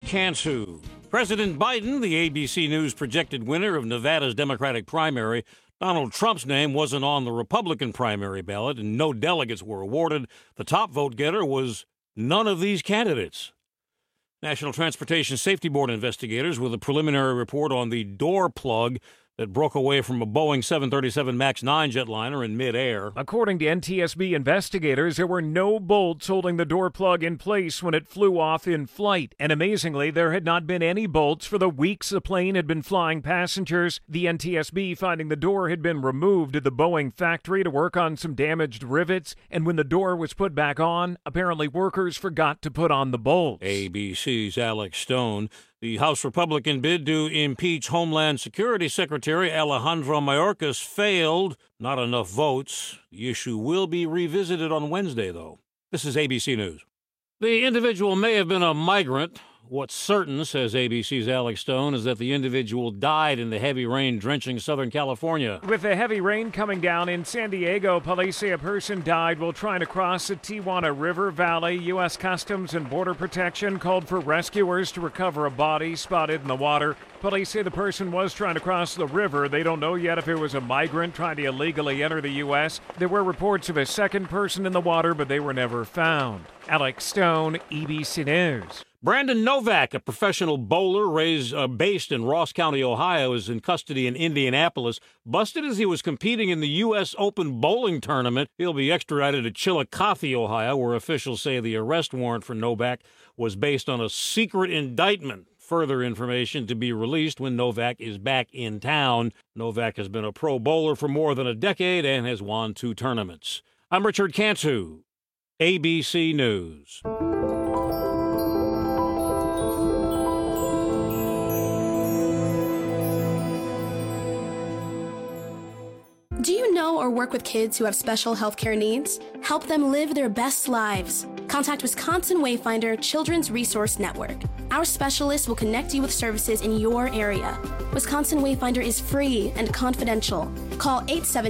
Cantu. President Biden, the ABC News projected winner of Nevada's Democratic primary. Donald Trump's name wasn't on the Republican primary ballot, and no delegates were awarded. The top vote getter was none of these candidates. National Transportation Safety Board investigators with a preliminary report on the door plug that broke away from a Boeing 737 MAX 9 jetliner in midair. According to NTSB investigators, there were no bolts holding the door plug in place when it flew off in flight. And amazingly, there had not been any bolts for the weeks the plane had been flying passengers. The NTSB finding the door had been removed at the Boeing factory to work on some damaged rivets. And when the door was put back on, apparently workers forgot to put on the bolts. ABC's Alex Stone. The House Republican bid to impeach Homeland Security Secretary Alejandro Mayorkas failed. Not enough votes. The issue will be revisited on Wednesday, though. This is ABC News. The individual may have been a migrant. What's certain, says ABC's Alex Stone, is that the individual died in the heavy rain drenching Southern California. With the heavy rain coming down in San Diego, police say a person died while trying to cross the Tijuana River Valley. U.S. Customs and Border Protection called for rescuers to recover a body spotted in the water. Police say the person was trying to cross the river. They don't know yet if it was a migrant trying to illegally enter the U.S. There were reports of a second person in the water, but they were never found. Alex Stone, ABC News. Brandon Novak, a professional bowler based in Ross County, Ohio, is in custody in Indianapolis, busted as he was competing in the U.S. Open bowling tournament. He'll be extradited to Chillicothe, Ohio, where officials say the arrest warrant for Novak was based on a secret indictment. Further information to be released when Novak is back in town. Novak has been a pro bowler for more than a decade and has won 2 tournaments. I'm Richard Cantu, ABC News. Do you know or work with kids who have special healthcare needs? Help them live their best lives. Contact Wisconsin Wayfinder Children's Resource Network. Our specialists will connect you with services in your area. Wisconsin Wayfinder is free and confidential. Call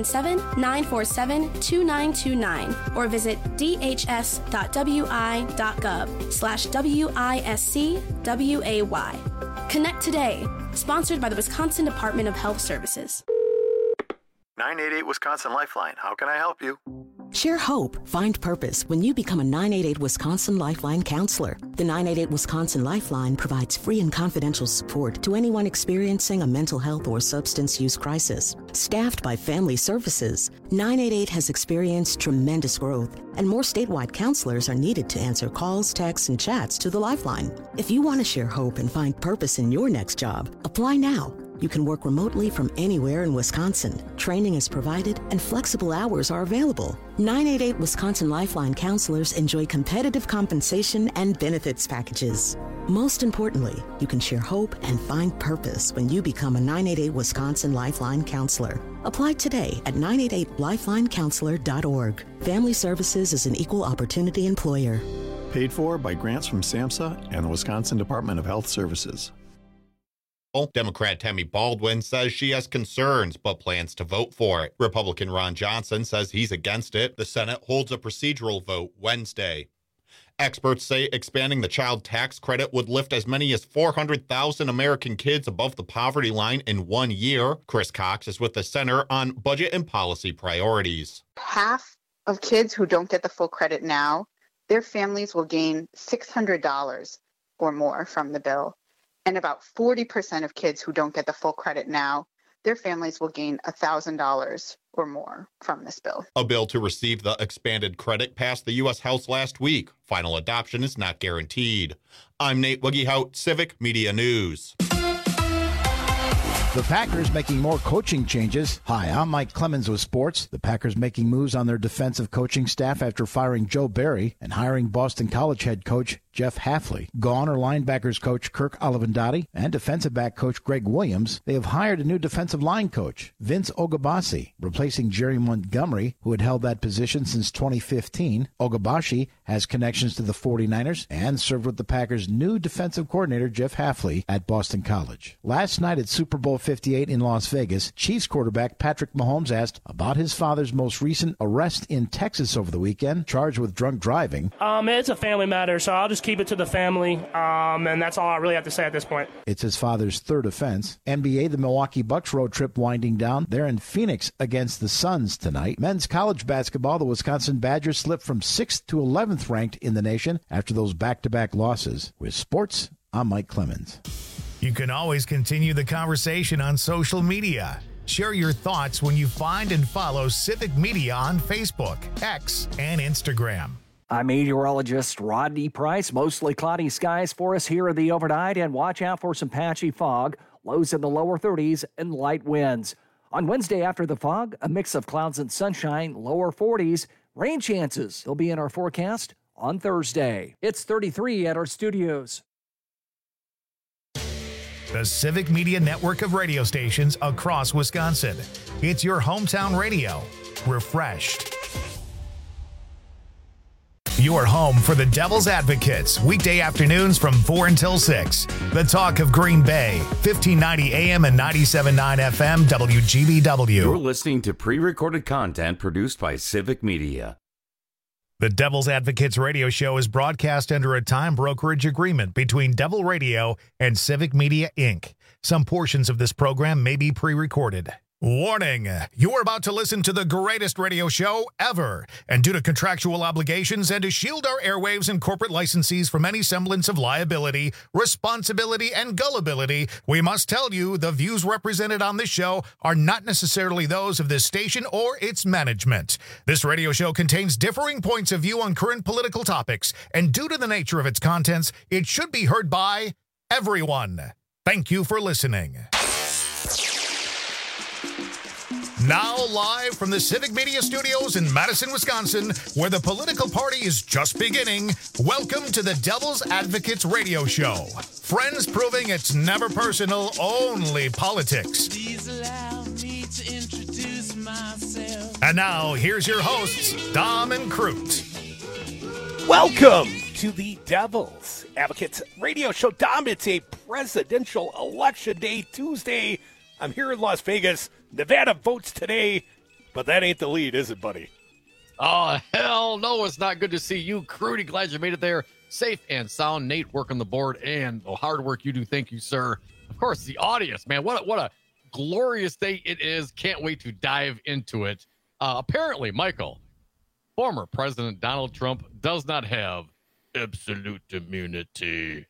877-947-2929 or visit dhs.wi.gov/WISCWAY. Connect today. Sponsored by the Wisconsin Department of Health Services. 988 Wisconsin Lifeline. How can I help you? Share hope, find purpose when you become a 988 Wisconsin Lifeline counselor. The 988 Wisconsin Lifeline provides free and confidential support to anyone experiencing a mental health or substance use crisis. Staffed by Family Services, 988 has experienced tremendous growth, and more statewide counselors are needed to answer calls, texts, and chats to the Lifeline. If you want to share hope and find purpose in your next job, apply now. You can work remotely from anywhere in Wisconsin. Training is provided and flexible hours are available. 988 Wisconsin Lifeline counselors enjoy competitive compensation and benefits packages. Most importantly, you can share hope and find purpose when you become a 988 Wisconsin Lifeline counselor. Apply today at 988lifelinecounselor.org. Family Services is an equal opportunity employer. Paid for by grants from SAMHSA and the Wisconsin Department of Health Services. Democrat Tammy Baldwin says she has concerns but plans to vote for it. Republican Ron Johnson says he's against it. The Senate holds a procedural vote Wednesday. Experts say expanding the child tax credit would lift as many as 400,000 American kids above the poverty line in 1 year. Chris Cox is with the Center on Budget and Policy Priorities. Half of kids who don't get the full credit now, their families will gain $600 or more from the bill. And about 40% of kids who don't get the full credit now, their families will gain $1,000 or more from this bill. A bill to receive the expanded credit passed the U.S. House last week. Final adoption is not guaranteed. I'm Nate Wiggyhout, Civic Media News. The Packers making more coaching changes. Hi, I'm Mike Clemens with sports. The Packers making moves on their defensive coaching staff after firing Joe Barry and hiring Boston College head coach Jeff Hafley. Gone are linebackers coach Kirk Olivendotti and defensive back coach Greg Williams. They have hired a new defensive line coach, Vince Ogabasi, replacing Jerry Montgomery, who had held that position since 2015. Ogabashi has connections to the 49ers and served with the Packers' new defensive coordinator, Jeff Hafley, at Boston College. Last night at Super Bowl 58 in Las Vegas, Chiefs quarterback Patrick Mahomes asked about his father's most recent arrest in Texas over the weekend, charged with drunk driving. It's a family matter, so I'll just keep it to the family, and that's all I really have to say at this point. It's his father's third offense. NBA, the Milwaukee Bucks road trip winding down. They're in Phoenix against the Suns tonight. Men's college basketball, the Wisconsin Badgers slipped from 6th to 11th ranked in the nation after those back-to-back losses. With sports, I'm Mike Clemens. You can always continue the conversation on social media. Share your thoughts when you find and follow Civic Media on Facebook, X, and Instagram. I'm meteorologist Rodney Price. Mostly cloudy skies for us here in the overnight, and watch out for some patchy fog. Lows in the lower 30s and light winds. On Wednesday after the fog, a mix of clouds and sunshine, lower 40s. Rain chances will be in our forecast on Thursday. It's 33 at our studios. The Civic Media network of radio stations across Wisconsin. It's your hometown radio. Refreshed. Your home for the Devil's Advocates. Weekday afternoons from 4 until 6. The talk of Green Bay. 1590 AM and 97.9 FM WGBW. You're listening to pre-recorded content produced by Civic Media. The Devil's Advocates radio show is broadcast under a time brokerage agreement between Devil Radio and Civic Media, Inc. Some portions of this program may be pre-recorded. Warning, you're about to listen to the greatest radio show ever. And due to contractual obligations and to shield our airwaves and corporate licensees from any semblance of liability, responsibility, and gullibility, we must tell you the views represented on this show are not necessarily those of this station or its management. This radio show contains differing points of view on current political topics, and due to the nature of its contents, it should be heard by everyone. Thank you for listening. Now live from the Civic Media Studios in Madison, Wisconsin, where the political party is just beginning, welcome to the Devil's Advocates radio show. Friends proving it's never personal, only politics. Please allow me to introduce myself. And now, here's your hosts, Dom and Crute. Welcome to the Devil's Advocates radio show. Dom, it's a presidential election day, Tuesday. I'm here in Las Vegas. Nevada votes today, but that ain't the lead, is it, buddy? Oh, hell no, it's not. Good to see you, Crudy. Glad you made it there safe and sound. Nate working the board and the hard work you do. Thank you, sir. Of course, the audience, man. What a glorious day it is. Can't wait to dive into it. Apparently, Michael, former President Donald Trump does not have absolute immunity.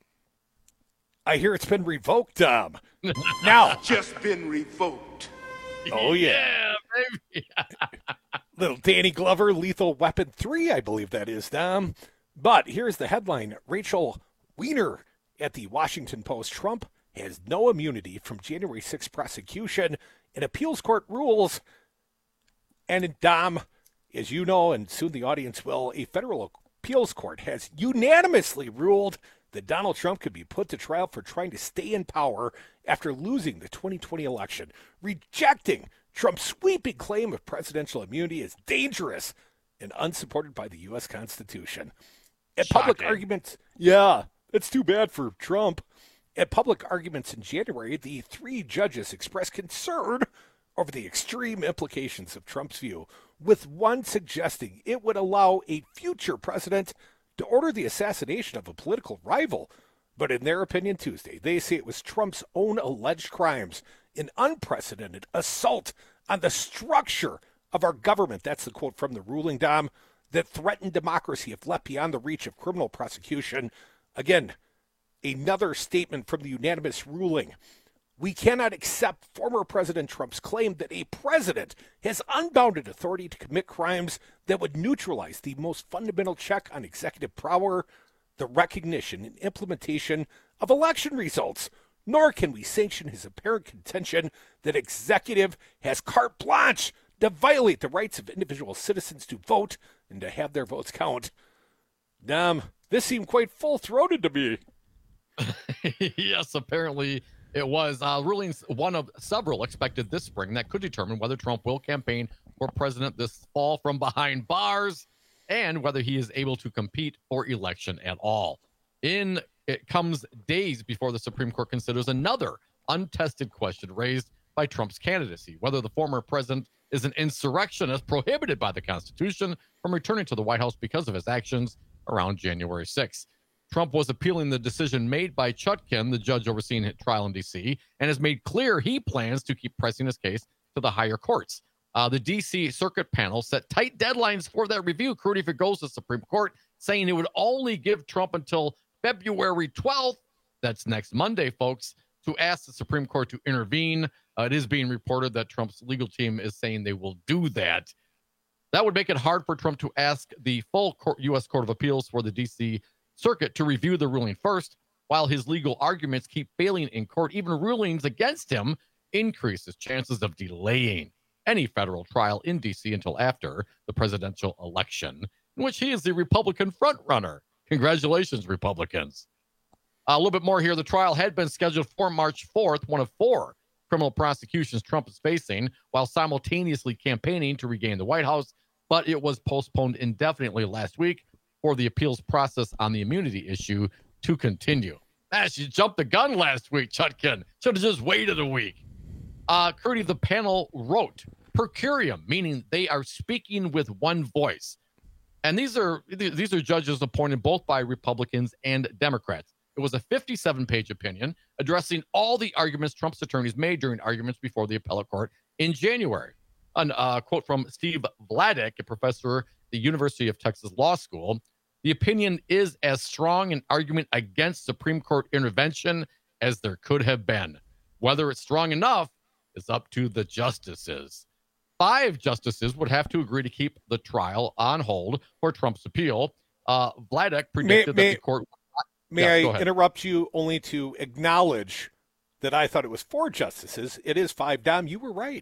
I hear it's been revoked, now. Just been revoked. Oh, yeah. Baby. Little Danny Glover, Lethal Weapon 3, I believe that is, Dom. But here's the headline. Rachel Weiner at the Washington Post. Trump has no immunity from January 6th prosecution. An appeals court rules. And Dom, as you know, and soon the audience will, a federal appeals court has unanimously ruled that Donald Trump could be put to trial for trying to stay in power after losing the 2020 election, rejecting Trump's sweeping claim of presidential immunity as dangerous and unsupported by the U.S. Constitution. At public arguments, it's too bad for Trump. At public arguments in January, the three judges expressed concern over the extreme implications of Trump's view, with one suggesting it would allow a future president to order the assassination of a political rival. But in their opinion Tuesday, they say it was Trump's own alleged crimes, an unprecedented assault on the structure of our government, that's the quote from the ruling, Dom, that threatened democracy if left beyond the reach of criminal prosecution. Again, another statement from the unanimous ruling. We cannot accept former President Trump's claim that a president has unbounded authority to commit crimes that would neutralize the most fundamental check on executive power, the recognition and implementation of election results. Nor can we sanction his apparent contention that executive has carte blanche to violate the rights of individual citizens to vote and to have their votes count. This seemed quite full-throated to me. Yes, apparently it was. Rulings one of several expected this spring that could determine whether Trump will campaign for president this fall from behind bars and whether he is able to compete for election at all. It comes days before the Supreme Court considers another untested question raised by Trump's candidacy, whether the former president is an insurrectionist prohibited by the Constitution from returning to the White House because of his actions around January 6th. Trump was appealing the decision made by Chutkan, the judge overseeing his trial in D.C., and has made clear he plans to keep pressing his case to the higher courts. The D.C. Circuit panel set tight deadlines for that review, Crudy, if it goes to the Supreme Court, saying it would only give Trump until February 12th, that's next Monday, folks, to ask the Supreme Court to intervene. It is being reported that Trump's legal team is saying they will do that. That would make it hard for Trump to ask the full U.S. Court of Appeals for the D.C. Circuit to review the ruling first, while his legal arguments keep failing in court. Even rulings against him increase his chances of delaying any federal trial in D.C. until after the presidential election, in which he is the Republican frontrunner. Congratulations, Republicans. A little bit more here. The trial had been scheduled for March 4th, one of 4 criminal prosecutions Trump is facing, while simultaneously campaigning to regain the White House, but it was postponed indefinitely last week for the appeals process on the immunity issue to continue. You jumped the gun last week, Chutkan. Should have just waited a week. Crudy, the panel wrote per curiam, meaning they are speaking with one voice. And these are judges appointed both by Republicans and Democrats. It was a 57-page opinion addressing all the arguments Trump's attorneys made during arguments before the appellate court in January. A quote from Steve Vladeck, a professor at the University of Texas Law School. The opinion is as strong an argument against Supreme Court intervention as there could have been. Whether it's strong enough is up to the justices. 5 justices would have to agree to keep the trial on hold for Trump's appeal. Vladeck predicted that the court... May I interrupt you only to acknowledge that I thought it was 4 justices. It is 5. Dom, you were right.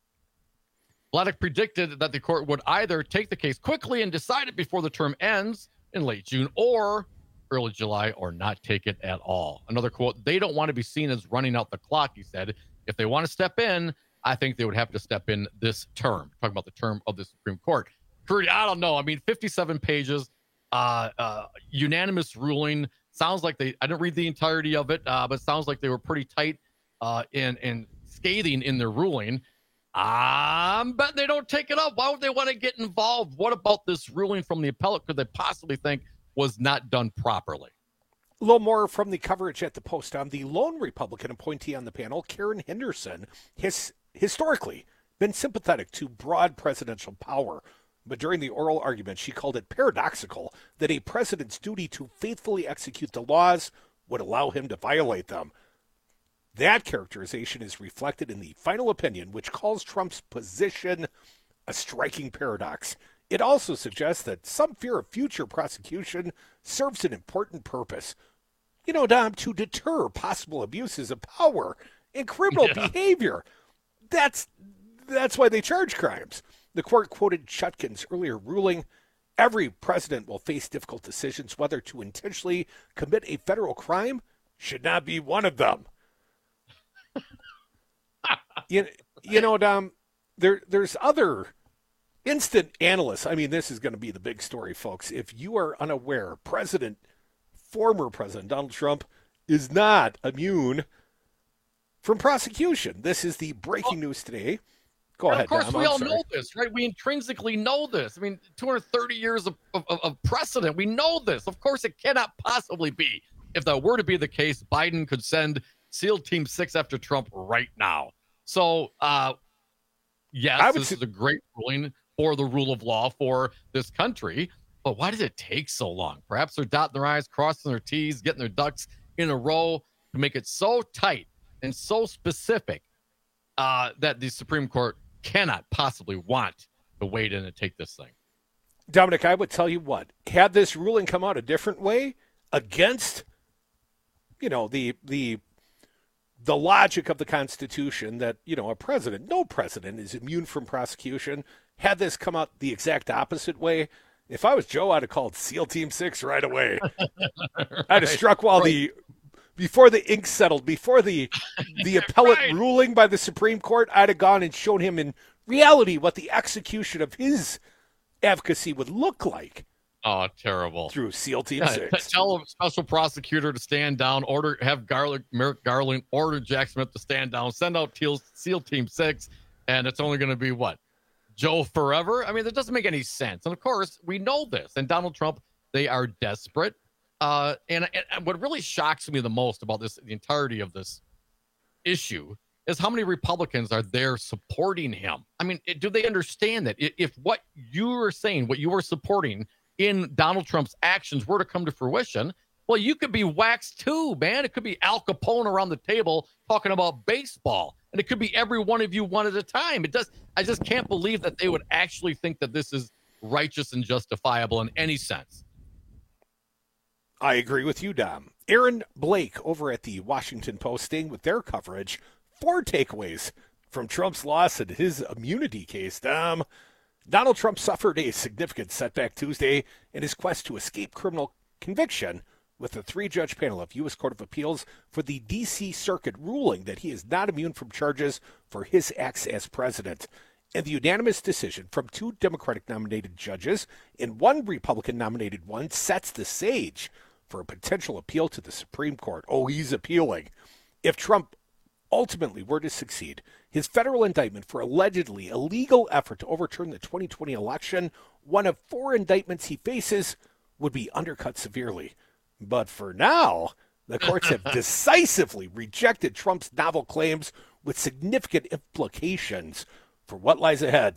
Vladeck predicted that the court would either take the case quickly and decide it before the term ends in late June or early July, or not take it at all. Another quote, they don't want to be seen as running out the clock, he said. If they want to step in, I think they would have to step in this term. Talking about the term of the Supreme Court. Crudy, I don't know. I mean, 57 pages, unanimous ruling. Sounds like I didn't read the entirety of it, but sounds like they were pretty tight and scathing in their ruling. But they don't take it up. Why would they want to get involved? What about this ruling from the appellate could they possibly think was not done properly? A little more from the coverage at the Post. The lone Republican appointee on the panel, Karen Henderson, has historically been sympathetic to broad presidential power. But during the oral argument, she called it paradoxical that a president's duty to faithfully execute the laws would allow him to violate them. That characterization is reflected in the final opinion, which calls Trump's position a striking paradox. It also suggests that some fear of future prosecution serves an important purpose. You know, Dom, to deter possible abuses of power and criminal behavior. That's why they charge crimes. The court quoted Chutkan's earlier ruling, every president will face difficult decisions. Whether to intentionally commit a federal crime should not be one of them. You know, Dom, there's other instant analysts. I mean, this is going to be the big story, folks. If you are unaware, former President Donald Trump is not immune from prosecution. This is the breaking news today. Go ahead, of course, Dom, we all know this, right? We intrinsically know this. I mean, 230 years of precedent. We know this. Of course, it cannot possibly be. If that were to be the case, Biden could send SEAL Team 6 after Trump right now. So, yes, this is a great ruling for the rule of law for this country. But why does it take so long? Perhaps they're dotting their I's, crossing their T's, getting their ducks in a row to make it so tight and so specific that the Supreme Court cannot possibly want to wade in and take this thing. Dominic, I would tell you what, had this ruling come out a different way against, you know, the logic of the Constitution that, you know, no president is immune from prosecution. Had this come out the exact opposite way, if I was Joe, I'd have called SEAL Team 6 right away. I'd have struck while before the ink settled, before the appellate ruling by the Supreme Court, I'd have gone and shown him in reality what the execution of his advocacy would look like. Oh, terrible. Through SEAL Team 6. Tell a special prosecutor to stand down, have Merrick Garland order Jack Smith to stand down, send out SEAL Team 6, and it's only going to be what? Joe forever? I mean, that doesn't make any sense. And of course, we know this. And Donald Trump, they are desperate. And what really shocks me the most about the entirety of this issue is how many Republicans are there supporting him. I mean, do they understand that if what you were saying, what you were supporting in Donald Trump's actions were to come to fruition, well, you could be waxed too, man. It could be Al Capone around the table talking about baseball, and it could be every one of you one at a time. I just can't believe that they would actually think that this is righteous and justifiable in any sense. I agree with you, Dom. Aaron Blake over at the Washington Post, staying with their coverage. 4 takeaways from Trump's loss in his immunity case, Dom. Donald Trump suffered a significant setback Tuesday in his quest to escape criminal conviction, with a 3-judge panel of U.S. Court of Appeals for the D.C. Circuit ruling that he is not immune from charges for his acts as president. And the unanimous decision from 2 Democratic-nominated judges and 1 Republican-nominated one sets the stage for a potential appeal to the Supreme Court. Oh, he's appealing. If Trump ultimately were to succeed, his federal indictment for allegedly illegal effort to overturn the 2020 election, one of 4 indictments he faces, would be undercut severely. But for now, the courts have decisively rejected Trump's novel claims with significant implications for what lies ahead.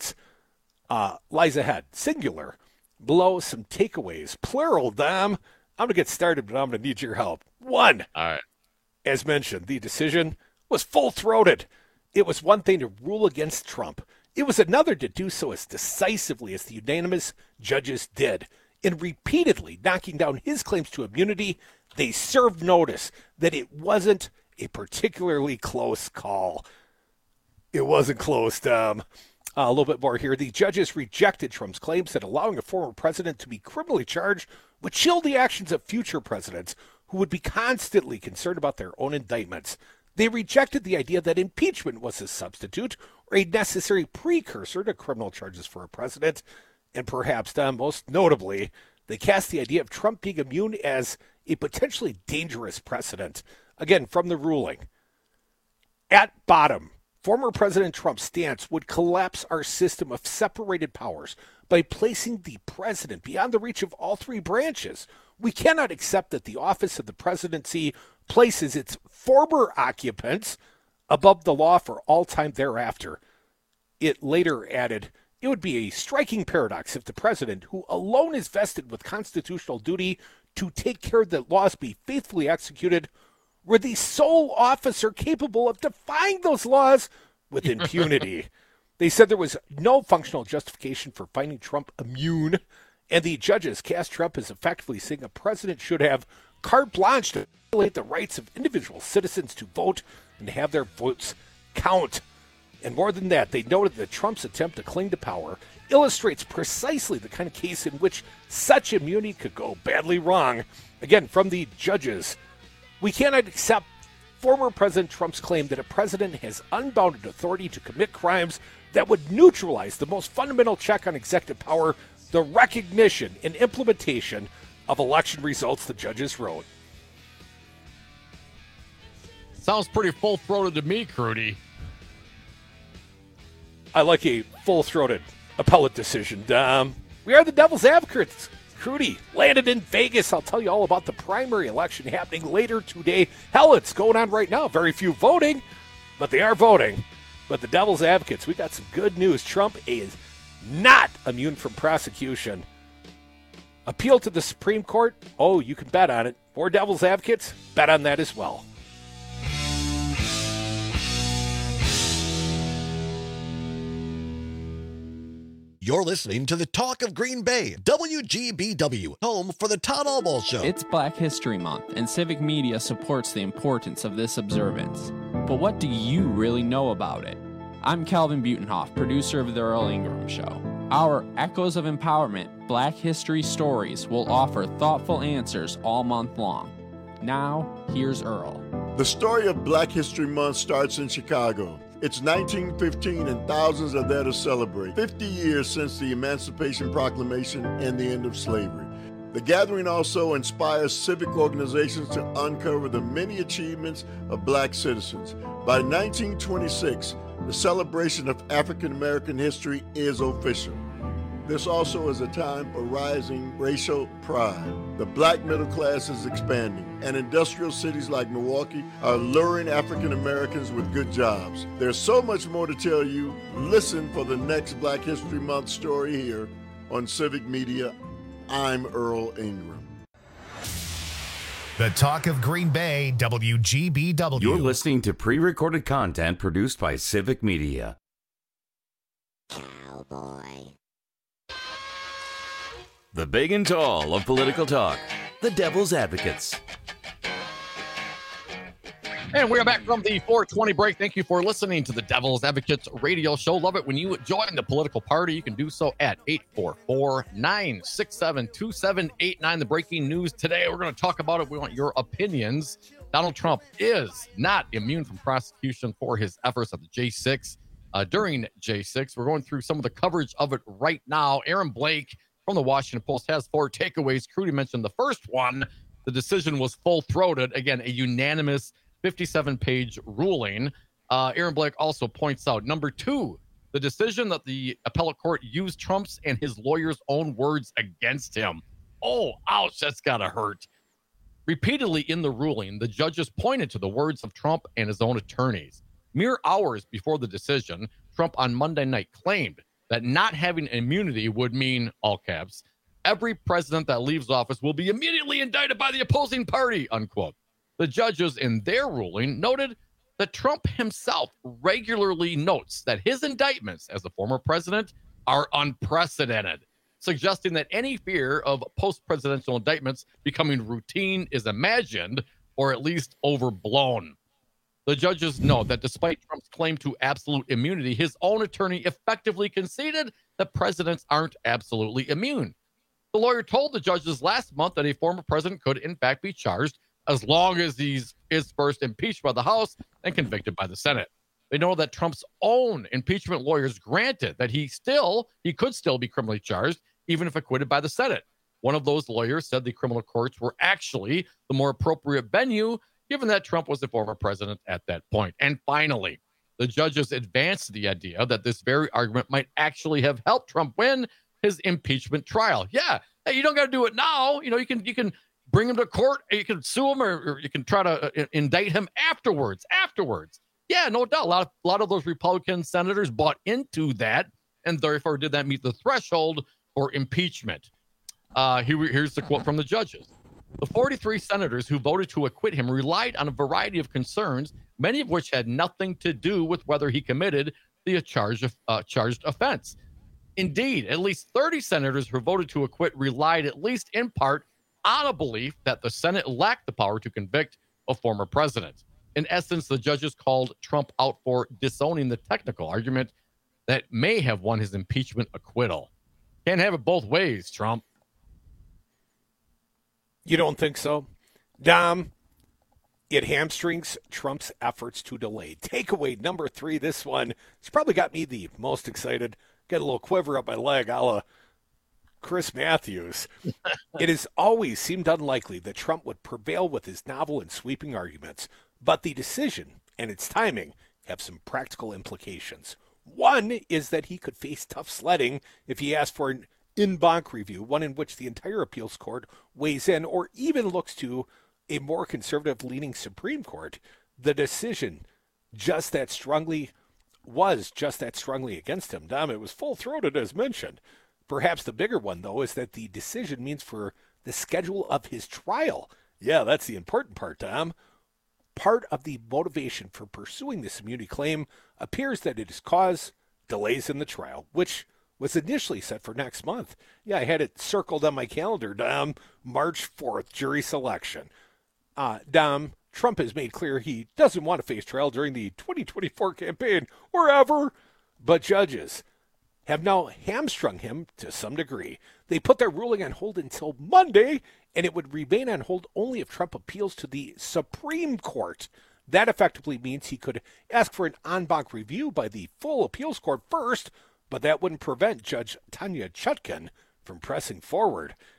Singular. Below, some takeaways. Plural, Dom. I'm going to get started, but I'm going to need your help. 1. All right. As mentioned, the decision was full-throated. It was one thing to rule against Trump. It was another to do so as decisively as the unanimous judges did. In repeatedly knocking down his claims to immunity, they served notice that it wasn't a particularly close call. It wasn't close, Dom. A little bit more here. The judges rejected Trump's claims that allowing a former president to be criminally charged would chill the actions of future presidents who would be constantly concerned about their own indictments. They rejected the idea that impeachment was a substitute or a necessary precursor to criminal charges for a president. And perhaps, most notably, they cast the idea of Trump being immune as a potentially dangerous precedent. Again, from the ruling. At bottom, former President Trump's stance would collapse our system of separated powers by placing the president beyond the reach of all 3 branches. We cannot accept that the office of the presidency places its former occupants above the law for all time thereafter. It later added, it would be a striking paradox if the president, who alone is vested with constitutional duty to take care that laws be faithfully executed, were the sole officer capable of defying those laws with impunity. They said there was no functional justification for finding Trump immune, and the judges cast Trump as effectively saying a president should have carte blanche to violate the rights of individual citizens to vote and have their votes count. And more than that, they noted that Trump's attempt to cling to power illustrates precisely the kind of case in which such immunity could go badly wrong. Again, from the judges, we cannot accept former President Trump's claim that a president has unbounded authority to commit crimes that would neutralize the most fundamental check on executive power, the recognition and implementation of election results, the judges wrote. Sounds pretty full-throated to me, Crudy. I like a full-throated appellate decision, Dom. We are the Devil's Advocates. Crudy landed in Vegas. I'll tell you all about the primary election happening later today. Hell, it's going on right now. Very few voting, but they are voting. But the Devil's Advocates, we got some good news. Trump is not immune from prosecution. Appeal to the Supreme Court? Oh, you can bet on it. More Devil's Advocates? Bet on that as well. You're listening to the Talk of Green Bay, WGBW, home for the Todd Albaugh Show. It's Black History Month, and Civic Media supports the importance of this observance. But what do you really know about it? I'm Calvin Butenhoff, producer of The Earl Ingram Show. Our Echoes of Empowerment Black History Stories will offer thoughtful answers all month long. Now, here's Earl. The story of Black History Month starts in Chicago. It's 1915 and thousands are there to celebrate 50 years since the Emancipation Proclamation and the end of slavery. The gathering also inspires civic organizations to uncover the many achievements of black citizens. By 1926, the celebration of African American history is official. This also is a time for rising racial pride. The black middle class is expanding, and industrial cities like Milwaukee are luring African Americans with good jobs. There's so much more to tell you. Listen for the next Black History Month story here on Civic Media. I'm Earl Ingram. The Talk of Green Bay, WGBW. You're listening to pre-recorded content produced by Civic Media. Cowboy. The big and tall of political talk. The Devil's Advocates. And we are back from the 420 break. Thank you for listening to the Devil's Advocates radio show. Love it when you join the political party. You can do so at 844-967-2789. The breaking news today, we're going to talk about it. We want your opinions. Donald Trump is not immune from prosecution for his efforts at the J6. During J6, we're going through some of the coverage of it right now. Aaron Blake from the Washington Post has 4 takeaways. Crudy mentioned the first one. The decision was full-throated. Again, a unanimous 57-page ruling. Aaron Blake also points out, number 2, the decision that the appellate court used Trump's and his lawyers' own words against him. Oh, ouch, that's got to hurt. Repeatedly in the ruling, the judges pointed to the words of Trump and his own attorneys. Mere hours before the decision, Trump on Monday night claimed that not having immunity would mean, all caps, every president that leaves office will be immediately indicted by the opposing party, unquote. The judges in their ruling noted that Trump himself regularly notes that his indictments as a former president are unprecedented, suggesting that any fear of post-presidential indictments becoming routine is imagined or at least overblown. The judges note that despite Trump's claim to absolute immunity, his own attorney effectively conceded that presidents aren't absolutely immune. The lawyer told the judges last month that a former president could, in fact, be charged as long as he is first impeached by the House and convicted by the Senate. They know that Trump's own impeachment lawyers granted that he could still be criminally charged, even if acquitted by the Senate. One of those lawyers said the criminal courts were actually the more appropriate venue, given that Trump was the former president at that point. And finally, the judges advanced the idea that this very argument might actually have helped Trump win his impeachment trial. Yeah, hey, you don't got to do it now. You know, you can bring him to court, you can sue him, or you can try to indict him afterwards. Yeah, no doubt. A lot of those Republican senators bought into that, and therefore did that meet the threshold for impeachment. Here's the quote from the judges. The 43 senators who voted to acquit him relied on a variety of concerns, many of which had nothing to do with whether he committed the charged offense. Indeed, at least 30 senators who voted to acquit relied, at least in part, on a belief that the Senate lacked the power to convict a former president. In essence, the judges called Trump out for disowning the technical argument that may have won his impeachment acquittal. Can't have it both ways, Trump. You don't think so? Dom, it hamstrings Trump's efforts to delay. Takeaway number 3, this one, it's probably got me the most excited. Get a little quiver up my leg, a la Chris Matthews. It has always seemed unlikely that Trump would prevail with his novel and sweeping arguments, but the decision and its timing have some practical implications. One is that he could face tough sledding if he asked for an en banc review, one in which the entire appeals court weighs in or even looks to a more conservative-leaning Supreme Court. The decision was just that strongly against him. Dom, it was full-throated as mentioned. Perhaps the bigger one, though, is that the decision means for the schedule of his trial. Yeah, that's the important part, Tom. Part of the motivation for pursuing this immunity claim appears that it has caused delays in the trial, which was initially set for next month. Yeah, I had it circled on my calendar, Dom. March 4th, jury selection. Dom, Trump has made clear he doesn't want to face trial during the 2024 campaign or ever, but judges have now hamstrung him to some degree. They put their ruling on hold until Monday, and it would remain on hold only if Trump appeals to the Supreme Court. That effectively means he could ask for an en banc review by the full appeals court first, but that wouldn't prevent Judge Tanya Chutkan from pressing forward.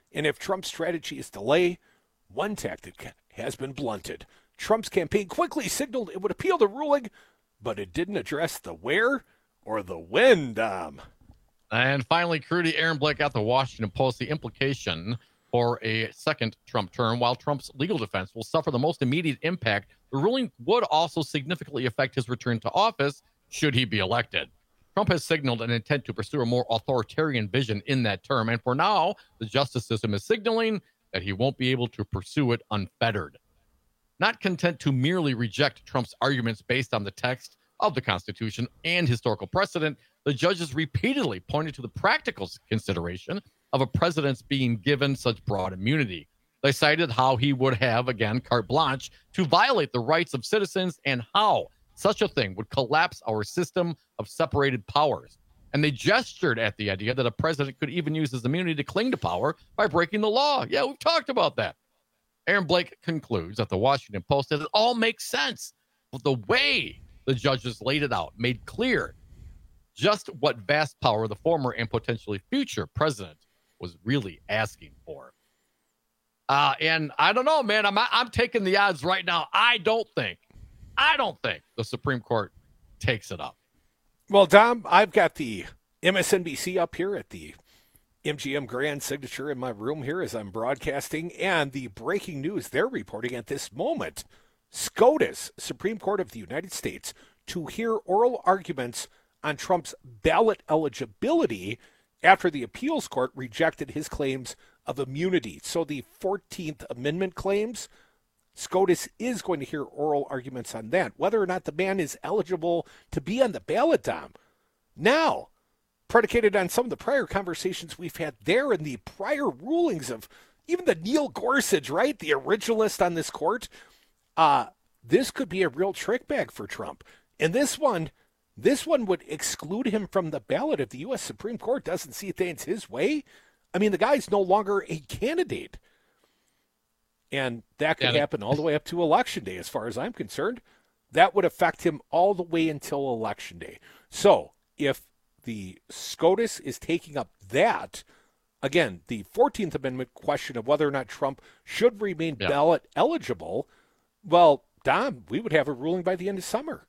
And if Trump's strategy is delay, one tactic has been blunted. Trump's campaign quickly signaled it would appeal the ruling, but it didn't address the where or the when, Dom. And finally, Crudy, Aaron Blake at the Washington Post, the implication for a second Trump term. While Trump's legal defense will suffer the most immediate impact, the ruling would also significantly affect his return to office should he be elected. Trump has signaled an intent to pursue a more authoritarian vision in that term, and for now, the justice system is signaling that he won't be able to pursue it unfettered. Not content to merely reject Trump's arguments based on the text of the Constitution and historical precedent, the judges repeatedly pointed to the practical consideration of a president's being given such broad immunity. They cited how he would have, again, carte blanche to violate the rights of citizens and how such a thing would collapse our system of separated powers. And they gestured at the idea that a president could even use his immunity to cling to power by breaking the law. Yeah, we've talked about that. Aaron Blake concludes at the Washington Post that it all makes sense, but the way the judges laid it out made clear just what vast power the former and potentially future president was really asking for. And I don't know, man. I'm taking the odds right now. I don't think the Supreme Court takes it up. Well, Dom, I've got the MSNBC up here at the MGM Grand Signature in my room here as I'm broadcasting, and the breaking news they're reporting at this moment. SCOTUS, Supreme Court of the United States, to hear oral arguments on Trump's ballot eligibility after the appeals court rejected his claims of immunity. So the 14th Amendment claims, SCOTUS is going to hear oral arguments on that, whether or not the man is eligible to be on the ballot, Dom. Now, predicated on some of the prior conversations we've had there and the prior rulings of even the Neil Gorsuch, right, the originalist on this court, this could be a real trick bag for Trump. And this one would exclude him from the ballot if the U.S. Supreme Court doesn't see things his way. I mean, the guy's no longer a candidate. And that could happen all the way up to Election Day, as far as I'm concerned. That would affect him all the way until Election Day. So if the SCOTUS is taking up that, again, the 14th Amendment question of whether or not Trump should remain ballot eligible, well, Dom, we would have a ruling by the end of summer.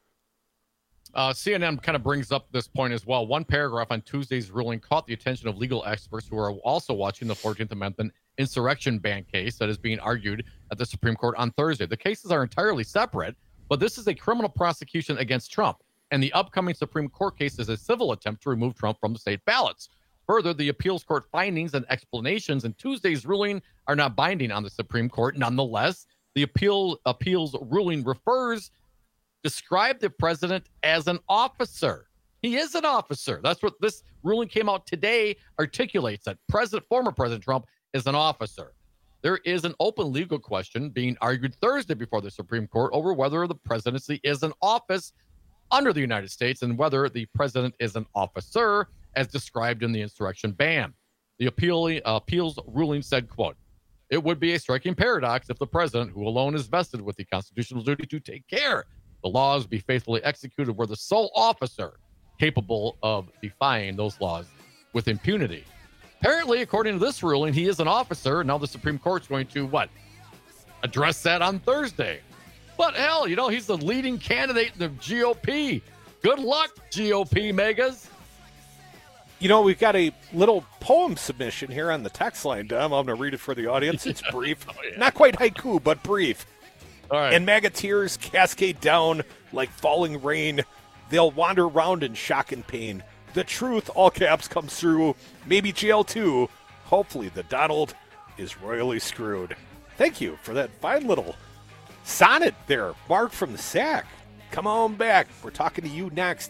CNN kind of brings up this point as well. One paragraph on Tuesday's ruling caught the attention of legal experts who are also watching the 14th Amendment insurrection ban case that is being argued at the Supreme Court on Thursday. The cases are entirely separate, but this is a criminal prosecution against Trump, and the upcoming Supreme Court case is a civil attempt to remove Trump from the state ballots. Further, the appeals court findings and explanations in Tuesday's ruling are not binding on the Supreme Court. Nonetheless, the appeals ruling describe the president as an officer. He is an officer. That's what this ruling came out today articulates, that former President Trump is an officer. There is an open legal question being argued Thursday before the Supreme Court over whether the presidency is an office under the United States and whether the president is an officer as described in the insurrection ban. The appeals ruling said, quote, "It would be a striking paradox if the president, who alone is vested with the constitutional duty to take care the laws be faithfully executed, were the sole officer capable of defying those laws with impunity." Apparently, according to this ruling, he is an officer. Now the Supreme Court's going to, address that on Thursday. But hell, he's the leading candidate in the GOP. Good luck, GOP megas. We've got a little poem submission here on the text line, Dom. I'm going to read it for the audience. It's brief. Not quite haiku, but brief. All right. And MAGA tears cascade down like falling rain. They'll wander round in shock and pain. The truth, all caps, comes through. Maybe jail too. Hopefully the Donald is royally screwed. Thank you for that fine little sonnet there, Mark from the Sack. Come on back. We're talking to you next.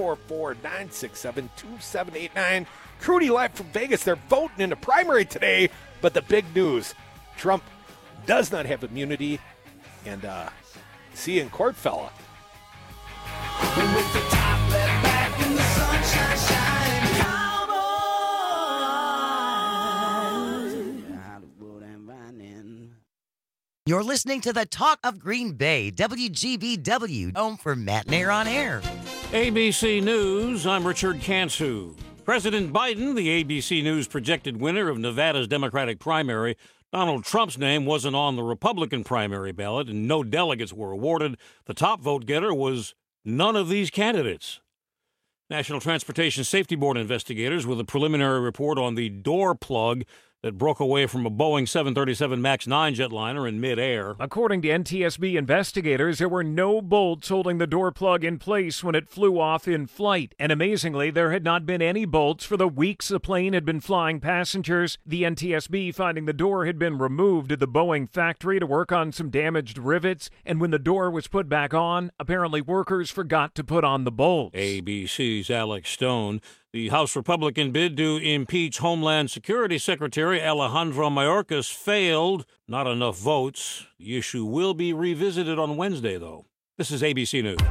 844-967-2789. Crudy live from Vegas. They're voting in a primary today. But the big news, Trump does not have immunity. And see you in court, fella. You're listening to the Talk of Green Bay, WGBW, home for Matt Nair on Air. ABC News, I'm Richard Kansu. President Biden, the ABC News projected winner of Nevada's Democratic primary. Donald Trump's name wasn't on the Republican primary ballot, and no delegates were awarded. The top vote getter was none of these candidates. National Transportation Safety Board investigators with a preliminary report on the door plug that broke away from a Boeing 737 MAX 9 jetliner in midair. According to NTSB investigators, there were no bolts holding the door plug in place when it flew off in flight. And amazingly, there had not been any bolts for the weeks the plane had been flying passengers. The NTSB finding the door had been removed at the Boeing factory to work on some damaged rivets. And when the door was put back on, apparently workers forgot to put on the bolts. ABC's Alex Stone. The House Republican bid to impeach Homeland Security Secretary Alejandro Mayorkas failed. Not enough votes. The issue will be revisited on Wednesday, though. This is ABC News.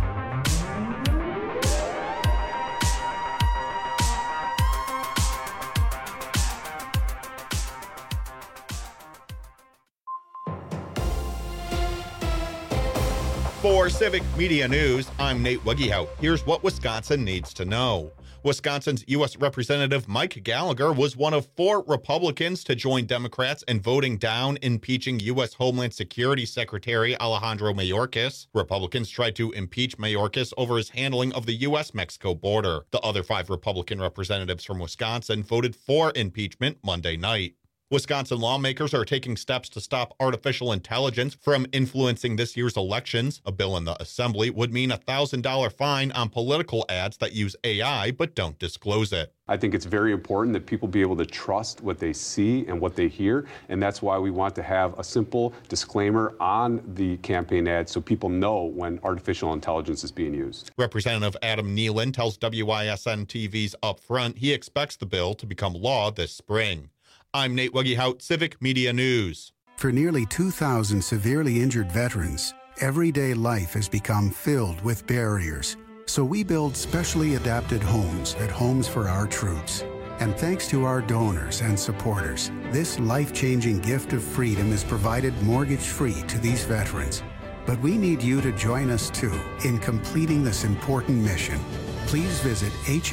For Civic Media News, I'm Nate Wiggyhout. Here's what Wisconsin needs to know. Wisconsin's U.S. Representative Mike Gallagher was one of 4 Republicans to join Democrats in voting down impeaching U.S. Homeland Security Secretary Alejandro Mayorkas. Republicans tried to impeach Mayorkas over his handling of the U.S.-Mexico border. The other 5 Republican representatives from Wisconsin voted for impeachment Monday night. Wisconsin lawmakers are taking steps to stop artificial intelligence from influencing this year's elections. A bill in the Assembly would mean a $1,000 fine on political ads that use AI but don't disclose it. I think it's very important that people be able to trust what they see and what they hear, and that's why we want to have a simple disclaimer on the campaign ad so people know when artificial intelligence is being used. Representative Adam Nealon tells WISN-TV's Upfront he expects the bill to become law this spring. I'm Nate Wiggyhout, Civic Media News. For nearly 2,000 severely injured veterans, everyday life has become filled with barriers. So we build specially adapted homes at Homes for Our Troops. And thanks to our donors and supporters, this life-changing gift of freedom is provided mortgage-free to these veterans. But we need you to join us, too, in completing this important mission. Please visit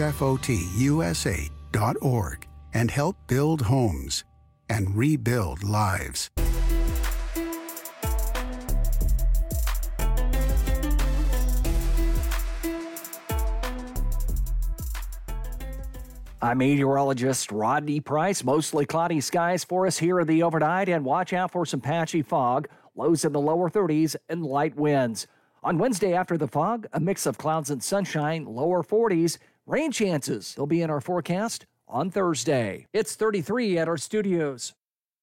hfotusa.org. and help build homes and rebuild lives. I'm meteorologist Rodney Price. Mostly cloudy skies for us here in the overnight, and watch out for some patchy fog. Lows in the lower 30s and light winds. On Wednesday after the fog, a mix of clouds and sunshine, lower 40s. Rain chances, they'll be in our forecast on Thursday. It's 33 at our studios.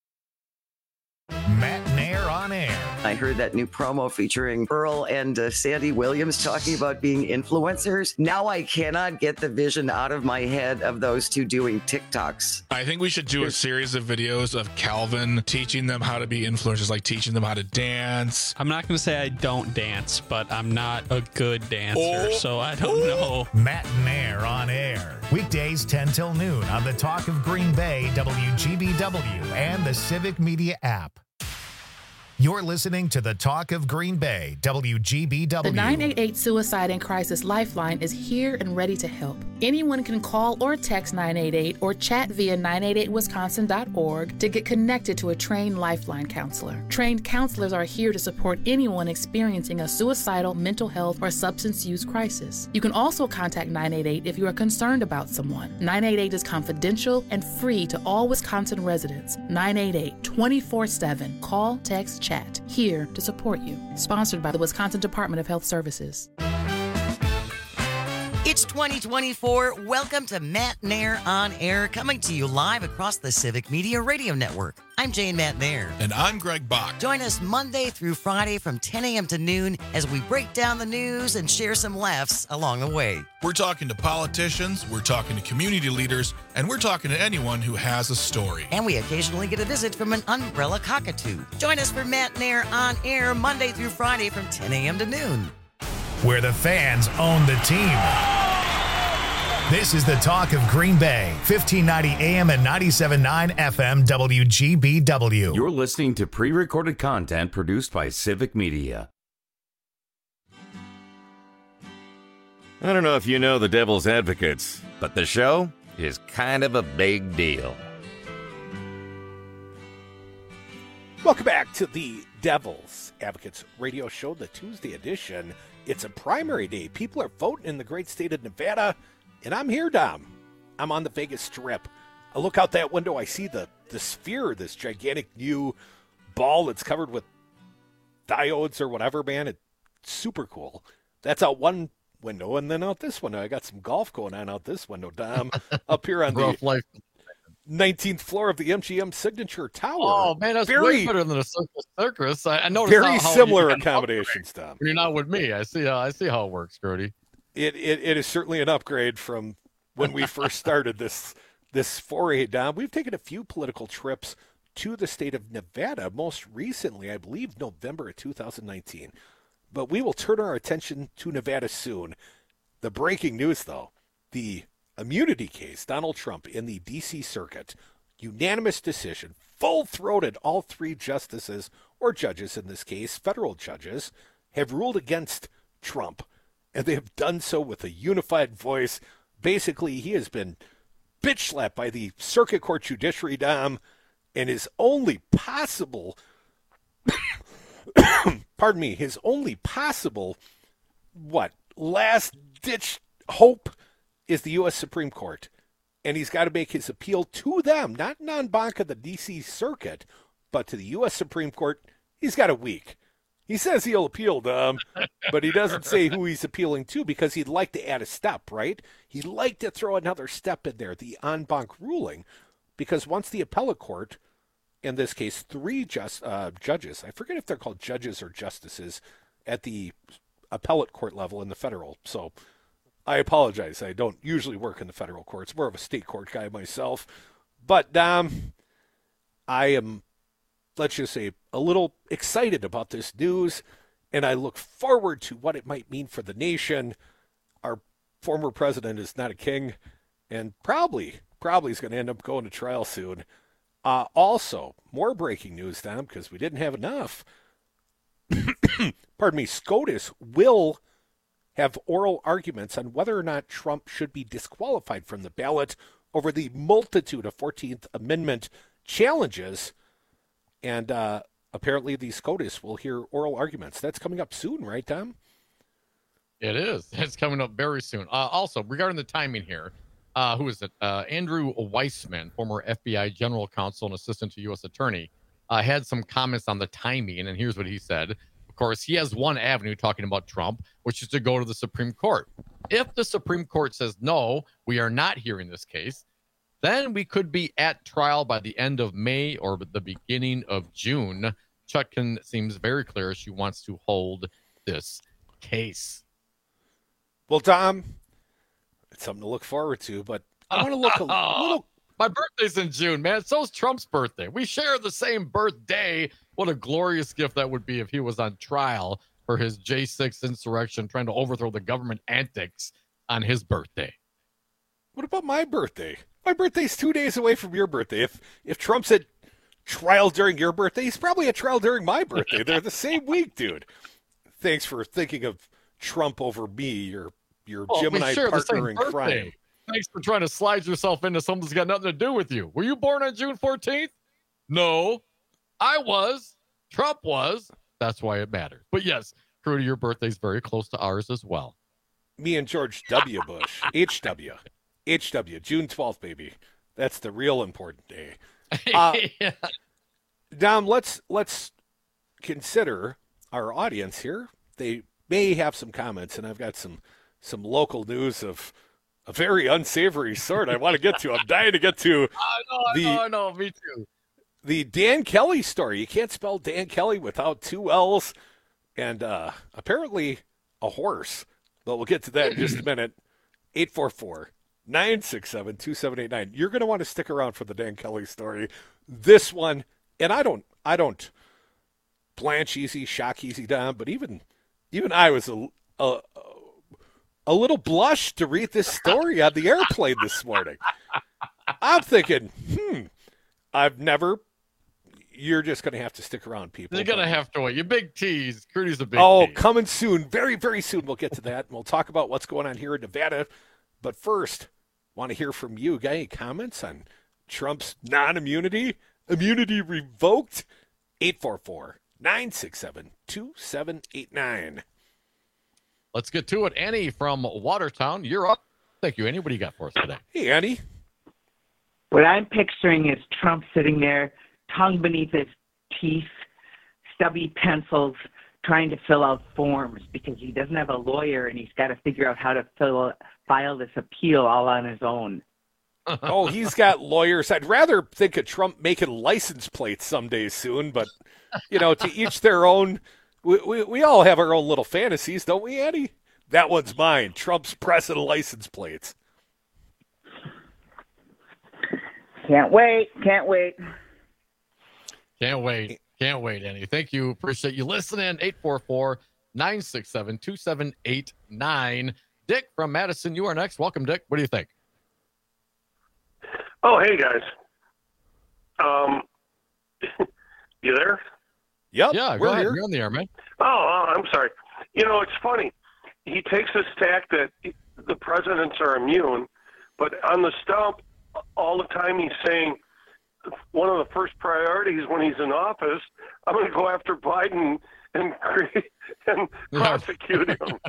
Matt Nair on air. I heard that new promo featuring Earl and Sandy Williams talking about being influencers. Now I cannot get the vision out of my head of those two doing TikToks. I think we should do a series of videos of Calvin teaching them how to be influencers, like teaching them how to dance. I'm not going to say I don't dance, but I'm not a good dancer, so I don't know. Matt Nair on air. Weekdays 10 till noon on the Talk of Green Bay, WGBW, and the Civic Media app. You're listening to the Talk of Green Bay, WGBW. The 988 Suicide and Crisis Lifeline is here and ready to help. Anyone can call or text 988 or chat via 988wisconsin.org to get connected to a trained Lifeline counselor. Trained counselors are here to support anyone experiencing a suicidal, mental health, or substance use crisis. You can also contact 988 if you are concerned about someone. 988 is confidential and free to all Wisconsin residents. 988 24/7. Call, text, chat. Here to support you. Sponsored by the Wisconsin Department of Health Services. It's 2024. Welcome to Matt Nair on Air, coming to you live across the Civic Media Radio Network. I'm Jane Matt Nair. And I'm Greg Bach. Join us Monday through Friday from 10 a.m. to noon as we break down the news and share some laughs along the way. We're talking to politicians, we're talking to community leaders, and we're talking to anyone who has a story. And we occasionally get a visit from an umbrella cockatoo. Join us for Matt Nair on Air Monday through Friday from 10 a.m. to noon. Where the fans own the team. This is the Talk of Green Bay, 1590 AM and 97.9 FM WGBW. You're listening to pre-recorded content produced by Civic Media. I don't know if you know the Devil's Advocates, but the show, is kind of a big deal. Welcome back to the Devil's Advocates Radio Show, the Tuesday edition. It's a primary day. People are voting in the great state of Nevada, and I'm here, Dom. I'm on the Vegas Strip. I look out that window, I see the sphere, this gigantic new ball that's covered with diodes or whatever, man. It's super cool. That's out one window, and then out this window, I got some golf going on out this window, Dom, up here on the 19th floor of the MGM Signature Tower. Oh, man, that's way better than a circus. I noticed very similar accommodations, Dom. When you're not with me, I see how it works, Grody. It is certainly an upgrade from when we first started this foray, Dom. We've taken a few political trips to the state of Nevada, most recently, I believe, November of 2019. But we will turn our attention to Nevada soon. The breaking news, though, the immunity case, Donald Trump in the D.C. Circuit, unanimous decision, full-throated. All three justices, or judges in this case, federal judges, have ruled against Trump, and they have done so with a unified voice. Basically, he has been bitch-slapped by the Circuit Court Judiciary, Dom, and his only possible, his only possible, last-ditch hope is the U.S. Supreme Court. And he's got to make his appeal to them, not en banc of the D.C. Circuit, but to the U.S. Supreme Court. He's got a week. He says he'll appeal, Dom, but he doesn't say who he's appealing to because he'd like to add a step, right? He'd like to throw another step in there, the en banc ruling, because once the appellate court, in this case, three judges, I forget if they're called judges or justices at the appellate court level in the federal, so I apologize. I don't usually work in the federal courts. More of a state court guy myself. But, Dom, I am, let's just say, a little excited about this news, and I look forward to what it might mean for the nation. Our former president is not a king, and probably is going to end up going to trial soon. Also, more breaking news, Dom, because we didn't have enough. Pardon me, SCOTUS will have oral arguments on whether or not Trump should be disqualified from the ballot over the multitude of 14th Amendment challenges. And apparently the SCOTUS will hear oral arguments. That's coming up soon, right, Tom? It is. It's coming up very soon. Also, regarding the timing here, who is it? Andrew Weissman, former FBI general counsel and assistant to U.S. attorney, had some comments on the timing, and here's what he said. Of course, he has one avenue talking about Trump, which is to go to the Supreme Court. If the Supreme Court says, no, we are not hearing this case, then we could be at trial by the end of May or the beginning of June. Chutkan seems very clear she wants to hold this case. Well, Tom, it's something to look forward to, but I want to look a little... My birthday's in June, man. So's Trump's birthday. We share the same birthday. What a glorious gift that would be if he was on trial for his J6 insurrection, trying to overthrow the government antics on his birthday. What about my birthday? My birthday's 2 days away from your birthday. If Trump's at trial during your birthday, he's probably at trial during my birthday. They're the same week, dude. Thanks for thinking of Trump over me, your Gemini partner in crime. Thanks for trying to slide yourself into something that's got nothing to do with you. Were you born on June 14th? No. I was. Trump was. That's why it matters. But yes, Crudy, your birthday's very close to ours as well. Me and George W. Bush. HW, June 12th, baby. That's the real important day. Yeah. Dom, let's consider our audience here. They may have some comments, and I've got some local news of a very unsavory sort I want to get to. I'm dying to get to. I know, me too. The Dan Kelly story. You can't spell Dan Kelly without two L's, and apparently a horse. But we'll get to that in just a minute. 844-967-2789. You're going to want to stick around for the Dan Kelly story. This one, and I don't blanch easy, shock easy, Dom, but even I was a little blushed to read this story on the airplane this morning. I'm thinking, you're just going to have to stick around, people. You're going to have to wait. You big tease. Crudy's a big tease. Coming soon. Very, very soon. We'll get to that, and we'll talk about what's going on here in Nevada. But first, Want to hear from you. Got any comments on Trump's non-immunity? Immunity revoked? 844-967-2789. Let's get to it. Annie from Watertown, you're up. Thank you, Annie. What do you got for us today? Hey, Annie. What I'm picturing is Trump sitting there, tongue beneath his teeth, stubby pencils, trying to fill out forms because he doesn't have a lawyer and he's got to figure out how to file this appeal all on his own. Oh, he's got lawyers. I'd rather think of Trump making license plates someday soon, but, to each their own. We all have our own little fantasies, don't we, Andy? That one's mine. Trump's pressing license plates. Can't wait. Can't wait. Can't wait. Can't wait, Annie. Thank you. Appreciate you listening. 844-967-2789. Dick from Madison, you are next. Welcome, Dick. What do you think? Oh, hey, guys. You there? Yep. Yeah, go ahead. You're on the air, man. Oh, I'm sorry. It's funny. He takes this tack that the presidents are immune, but on the stump, all the time he's saying one of the first priorities when he's in office, I'm going to go after Biden and prosecute him.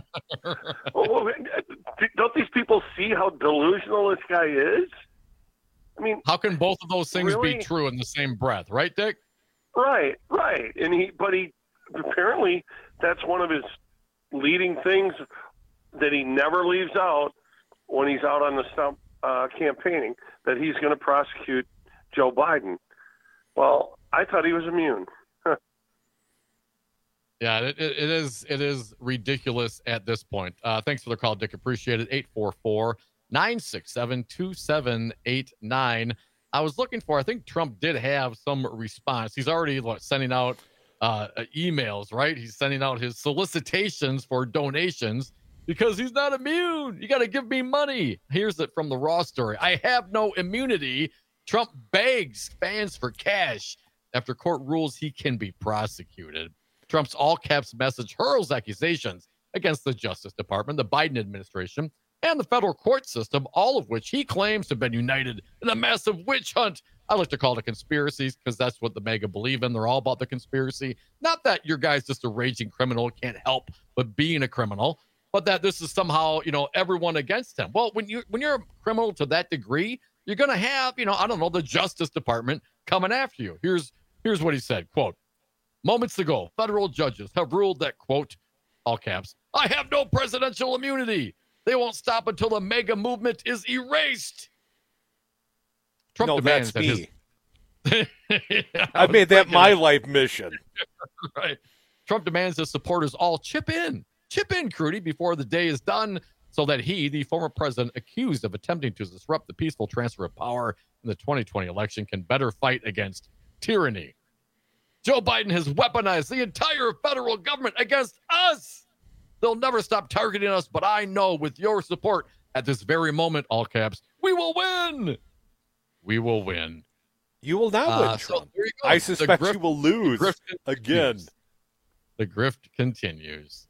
Don't these people see how delusional this guy is? I mean, how can both of those things really be true in the same breath, right, Dick? Right. And he apparently that's one of his leading things that he never leaves out when he's out on the stump campaigning, that he's going to prosecute Joe Biden. Well, I thought he was immune. Yeah, it is ridiculous at this point. Thanks for the call, Dick. Appreciate it. 844-967-2789. I was looking for, I think Trump did have some response. He's already sending out emails, right? He's sending out his solicitations for donations because he's not immune. You got to give me money. Here's it from the Raw story. I have no immunity. Trump begs fans for cash after court rules he can be prosecuted. Trump's all-caps message hurls accusations against the Justice Department, the Biden administration, and the federal court system, all of which he claims have been united in a massive witch hunt. I like to call it conspiracies because that's what the MAGA believe in. They're all about the conspiracy. Not that your guy's just a raging criminal, can't help but being a criminal, but that this is somehow, everyone against him. Well, when you're a criminal to that degree, you're going to have, the Justice Department coming after you. Here's what he said, quote, "Moments ago, federal judges have ruled that, quote, all caps, I have no presidential immunity. They won't stop until the mega movement is erased." Trump demands that's me. I've made that my life mission. Right. Trump demands his supporters all chip in, Crudy, before the day is done, so that he, the former president accused of attempting to disrupt the peaceful transfer of power in the 2020 election, can better fight against tyranny. Joe Biden has weaponized the entire federal government against us. They'll never stop targeting us, but I know with your support at this very moment, all caps, we will win. We will win. You will not win, Trump. So I suspect you will lose again. The grift continues.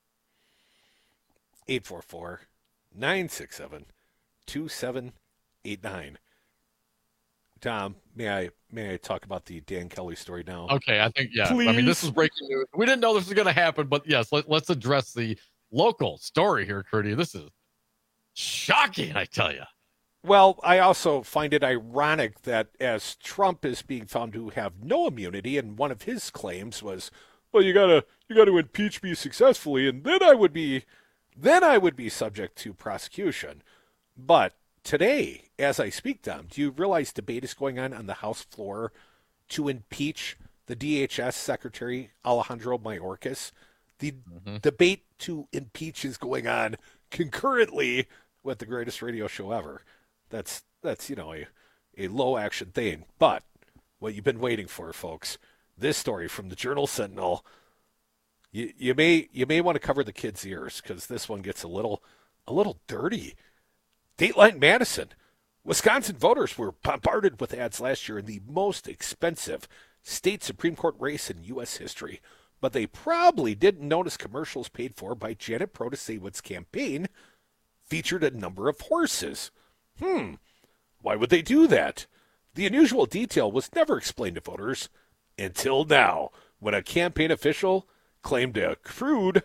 844-967-2789. Tom, may I talk about the Dan Kelly story now? Okay, I think, yeah. Please? I mean, this is breaking news. We didn't know this was going to happen, but yes, let's address the local story here, Curdy. This is shocking, I tell you. Well, I also find it ironic that as Trump is being found to have no immunity, and one of his claims was, well, you gotta impeach me successfully, and then I would be subject to prosecution. But today, as I speak, Tom, do you realize debate is going on the House floor to impeach the DHS Secretary Alejandro Mayorkas? The debate to impeach is going on concurrently with the greatest radio show ever. That's a low action thing. But what you've been waiting for, folks, this story from the Journal-Sentinel, you may want to cover the kids' ears because this one gets a little dirty. Dateline Madison. Wisconsin voters were bombarded with ads last year in the most expensive state Supreme Court race in U.S. history. But they probably didn't notice commercials paid for by Janet Protasewicz campaign featured a number of horses. Why would they do that? The unusual detail was never explained to voters until now, when a campaign official claimed a crude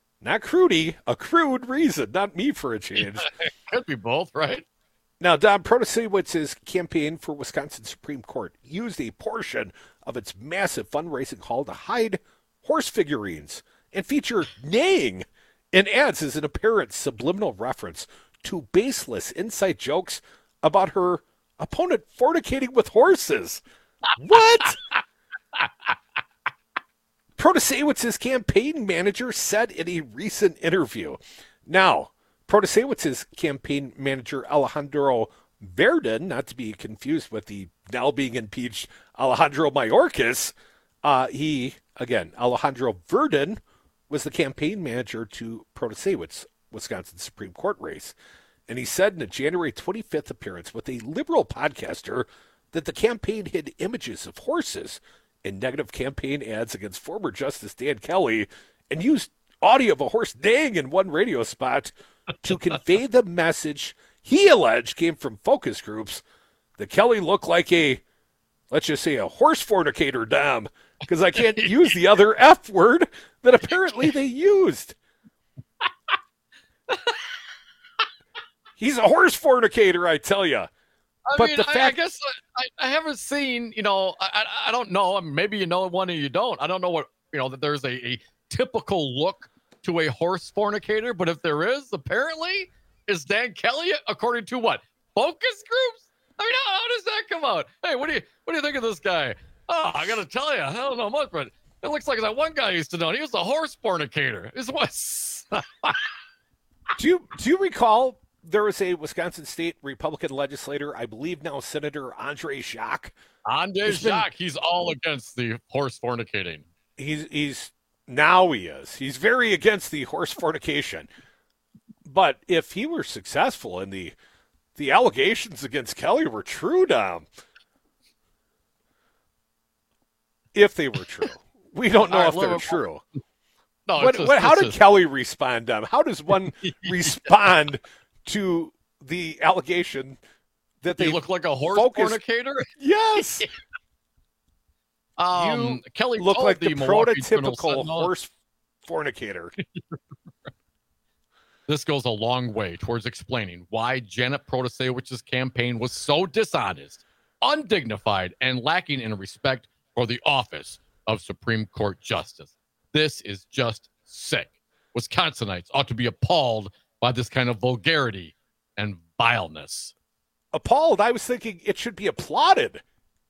reason, not me for a change. Could be both, right? Now, Don Protasewicz's campaign for Wisconsin Supreme Court used a portion of its massive fundraising haul to hide horse figurines and feature neighing in ads as an apparent subliminal reference to baseless inside jokes about her opponent fornicating with horses. What? Protasewicz's campaign manager said in a recent interview. Now, Protasewicz's campaign manager, Alejandro Verdun, not to be confused with the now being impeached Alejandro Mayorkas, Alejandro Verdun was the campaign manager to Protasewicz, Wisconsin Supreme Court race. And he said in a January 25th appearance with a liberal podcaster that the campaign hid images of horses in negative campaign ads against former Justice Dan Kelly and used audio of a horse neighing in one radio spot to convey the message he alleged came from focus groups that Kelly looked like a horse fornicator, Dom, because I can't use the other F word that apparently they used. He's a horse fornicator, I tell you. I guess I haven't seen, I don't know. Maybe you know one or you don't. I don't know what, that there's a typical look to a horse fornicator, but if there is, apparently, is Dan Kelly, according to what? Focus groups? I mean, how does that come out? Hey, what do you think of this guy? Oh, I got to tell you, I don't know much, but it looks like that one guy I used to know. He was a horse fornicator. Do you recall there was a Wisconsin State Republican legislator, I believe now Senator Andre Jacques? He's all against the horse fornicating. He's very against the horse fornication. But if he were successful and the allegations against Kelly were true, Dom, if they were true, we don't know if they're true. No, how did Kelly respond, Dom? How does one respond to the allegation that they look like a horse fornicator? Yes. Kelly look like the prototypical horse horse fornicator. This goes a long way towards explaining why Janet Protasewicz's campaign was so dishonest, undignified, and lacking in respect for the office of Supreme Court Justice. This is just sick. Wisconsinites ought to be appalled by this kind of vulgarity and vileness. Appalled? I was thinking it should be applauded.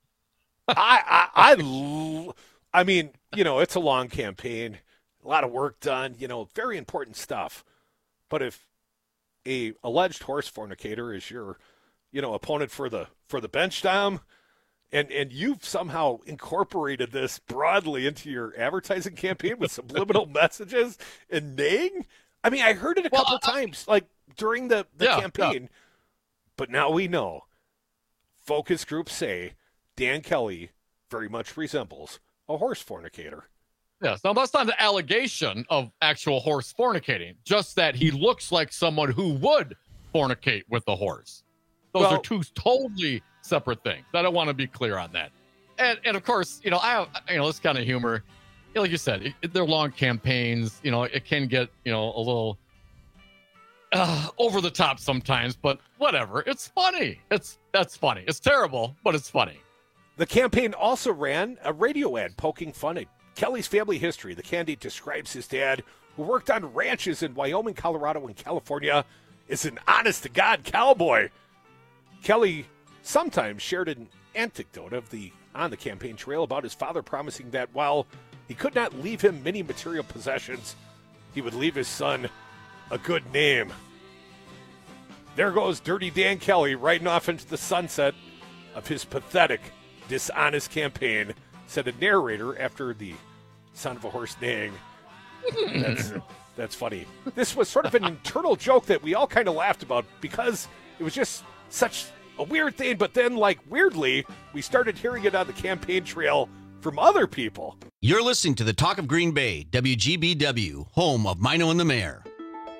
I mean, it's a long campaign, a lot of work done, very important stuff. But if a alleged horse fornicator is your, opponent for the bench, Dom, and you've somehow incorporated this broadly into your advertising campaign with subliminal messages and neighing. I mean, I heard it a couple times, like during the campaign, but now we know. Focus groups say Dan Kelly very much resembles a horse fornicator. Yes. Now, that's not an allegation of actual horse fornicating, just that he looks like someone who would fornicate with a horse. Those are two totally separate things. I don't want to be clear on that. And of course, I have, this kind of humor. Like you said, they're long campaigns. It can get, a little over the top sometimes, but whatever. It's funny. That's funny. It's terrible, but it's funny. The campaign also ran a radio ad poking fun at Kelly's family history. The candidate describes his dad, who worked on ranches in Wyoming, Colorado, and California, as an honest-to-God cowboy. Kelly sometimes shared an anecdote on the campaign trail about his father promising that while he could not leave him many material possessions, he would leave his son a good name. There goes Dirty Dan Kelly riding off into the sunset of his pathetic, dishonest campaign, said a narrator after the sound of a horse neighing. That's funny. This was sort of an internal joke that we all kind of laughed about because it was just such a weird thing, but then, weirdly, we started hearing it on the campaign trail from other people. You're listening to the Talk of Green Bay, WGBW, home of Mino and the Mayor.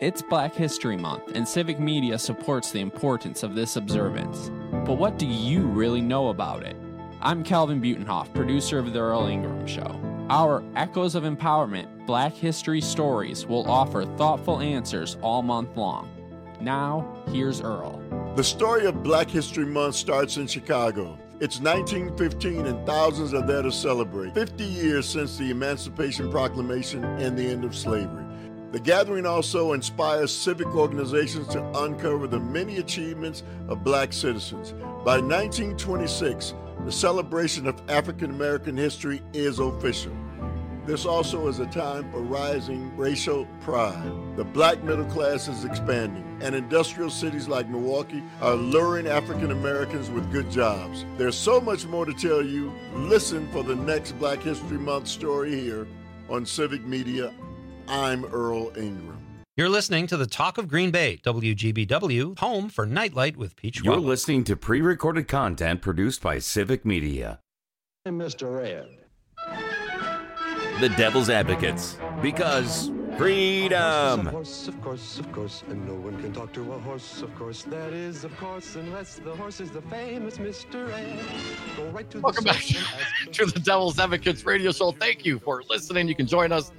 It's Black History Month, and Civic Media supports the importance of this observance. But what do you really know about it? I'm Calvin Butenhoff, producer of The Earl Ingram Show. Our Echoes of Empowerment Black History Stories will offer thoughtful answers all month long. Now, here's Earl. The story of Black History Month starts in Chicago. It's 1915 and thousands are there to celebrate 50 years since the Emancipation Proclamation and the end of slavery. The gathering also inspires civic organizations to uncover the many achievements of black citizens. By 1926, the celebration of African American history is official. This also is a time for rising racial pride. The black middle class is expanding, and industrial cities like Milwaukee are luring African Americans with good jobs. There's so much more to tell you. Listen for the next Black History Month story here on Civic Media. I'm Earl Ingram. You're listening to the Talk of Green Bay, WGBW, home for Nightlight with Peach You're Wellman. listening to pre-recorded content produced by Civic Media. I'm Mr. Ed. The Devil's Advocates, because freedom. Of course, and no one can talk to a horse, of course. That is, of course, unless the horse is the famous Mr. Ed. Go right to Welcome back to the Devil's Advocates radio show. Thank you for listening. You can join us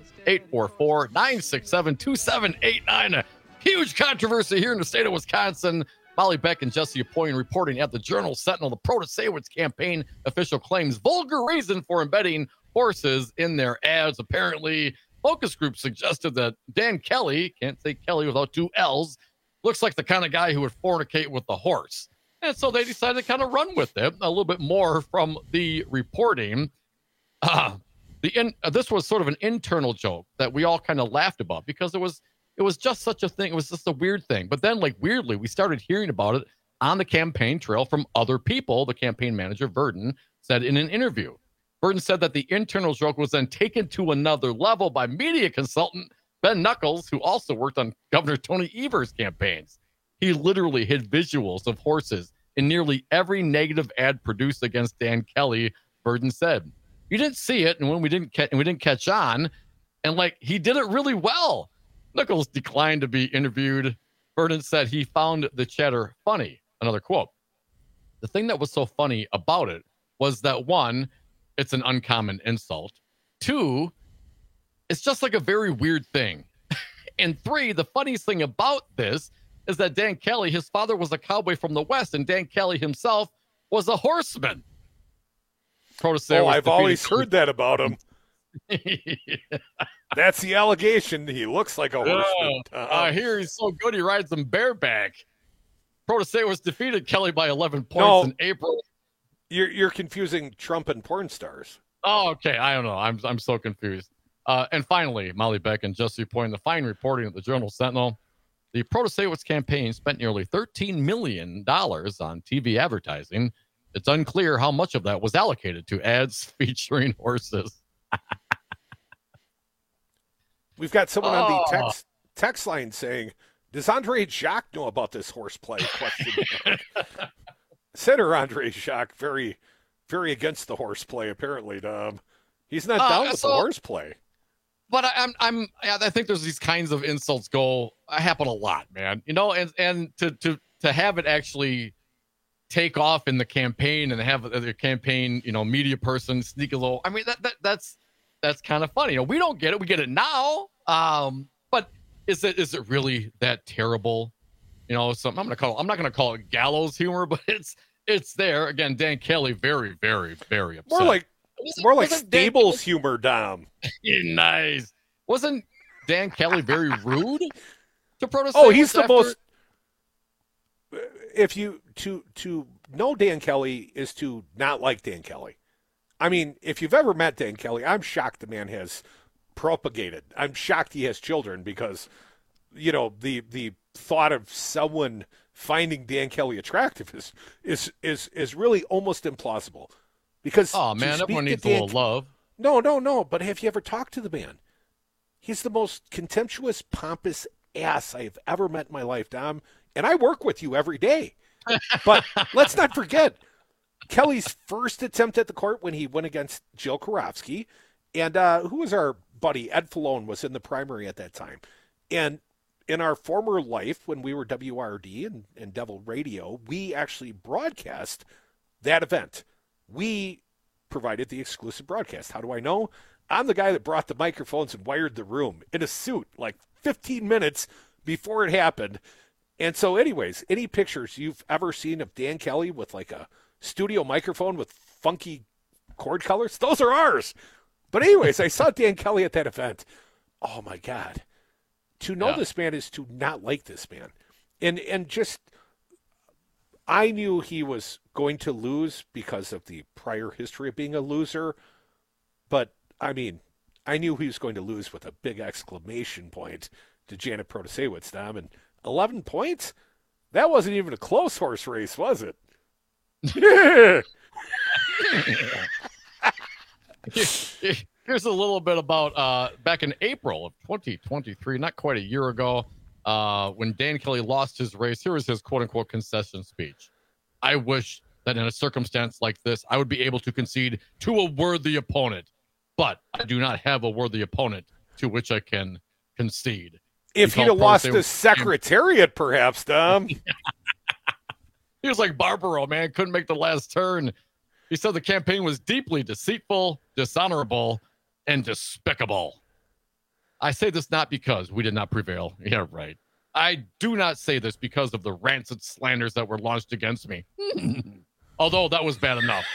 844-967-2789. A huge controversy here in the state of Wisconsin. Molly Beck and Jesse Apoyan reporting at the Journal Sentinel. The Protasewicz campaign official claims vulgar reason for embedding horses in their ads. Apparently, focus group suggested that Dan Kelly, can't say Kelly without two L's, looks like the kind of guy who would fornicate with the horse. And so they decided to kind of run with it. A little bit more from the reporting. This was sort of an internal joke that we all kind of laughed about because it was just such a thing. It was just a weird thing. But then, like, weirdly, we started hearing about it on the campaign trail from other people. The campaign manager, Verdon, said in an interview. Verdon said that the internal joke was then taken to another level by media consultant Ben Knuckles, who also worked on Governor Tony Evers' campaigns. He literally hid visuals of horses in nearly every negative ad produced against Dan Kelly, Verdon said. You didn't see it, and when we didn't catch on, and like he did it really well. Knuckles declined to be interviewed. Verdon said he found the chatter funny. Another quote. The thing that was so funny about it was that, one, it's an uncommon insult. Two, it's just like a very weird thing. And three, the funniest thing about this is that Dan Kelly, his father was a cowboy from the West, and Dan Kelly himself was a horseman. I've always heard that about him. That's the allegation. He looks like a horseman. I hear he's so good he rides them bareback. Protasewicz defeated Kelly by 11 points in April. You're confusing Trump and porn stars. Oh, okay. I don't know. I'm so confused. And finally, Molly Beck and Jesse Apoyan, the fine reporting at the Journal Sentinel. The Protasewicz campaign spent nearly $13 million on TV advertising. It's unclear how much of that was allocated to ads featuring horses. We've got someone on the text line saying, does Andre Jacques know about this horseplay? Senator Andre Jacques, very, very against the horseplay, apparently. He's not down with the horseplay. But I think there's these kinds of insults happen a lot, man. You know, and to have it actually take off in the campaign and have the campaign, media person sneak a little. I mean, that's kind of funny. We don't get it. We get it now. But is it really that terrible? So I'm not going to call it gallows humor, but it's there. Again, Dan Kelly, very, very, very upset. More like Stables humor, Dom. Nice. Wasn't Dan Kelly very rude to Protasewicz? Oh, he's the most. If you to know Dan Kelly is to not like Dan Kelly. I mean, if you've ever met Dan Kelly, I'm shocked the man has propagated. I'm shocked he has children because, the thought of someone finding Dan Kelly attractive is really almost implausible. Because everyone needs a little love. No. But have you ever talked to the man? He's the most contemptuous, pompous ass I've ever met in my life, Dom. And I work with you every day. But let's not forget Kelly's first attempt at the court when he went against Jill Karofsky. And who was our buddy? Ed Falone was in the primary at that time. And in our former life, when we were WRD and Devil Radio, we actually broadcast that event. We provided the exclusive broadcast. How do I know? I'm the guy that brought the microphones and wired the room in a suit like 15 minutes before it happened. And so anyways, any pictures you've ever seen of Dan Kelly with like a studio microphone with funky cord colors, those are ours. But anyways, I saw Dan Kelly at that event. Oh my God. To know this man is to not like this man. And just, I knew he was going to lose because of the prior history of being a loser. But, I mean, I knew he was going to lose with a big exclamation point to Janet Protasewicz, Dom. And 11 points? That wasn't even a close horse race, was it? Here's a little bit about back in April of 2023, not quite a year ago, when Dan Kelly lost his race. Here was his quote-unquote concession speech. I wish that in a circumstance like this, I would be able to concede to a worthy opponent, but I do not have a worthy opponent to which I can concede. If he'd have lost the Secretariat, perhaps, Dom. He was like Barbaro, man. Couldn't make the last turn. He said the campaign was deeply deceitful, dishonorable, and despicable. I say this not because we did not prevail. Yeah, right. I do not say this because of the rancid slanders that were launched against me. Although that was bad enough.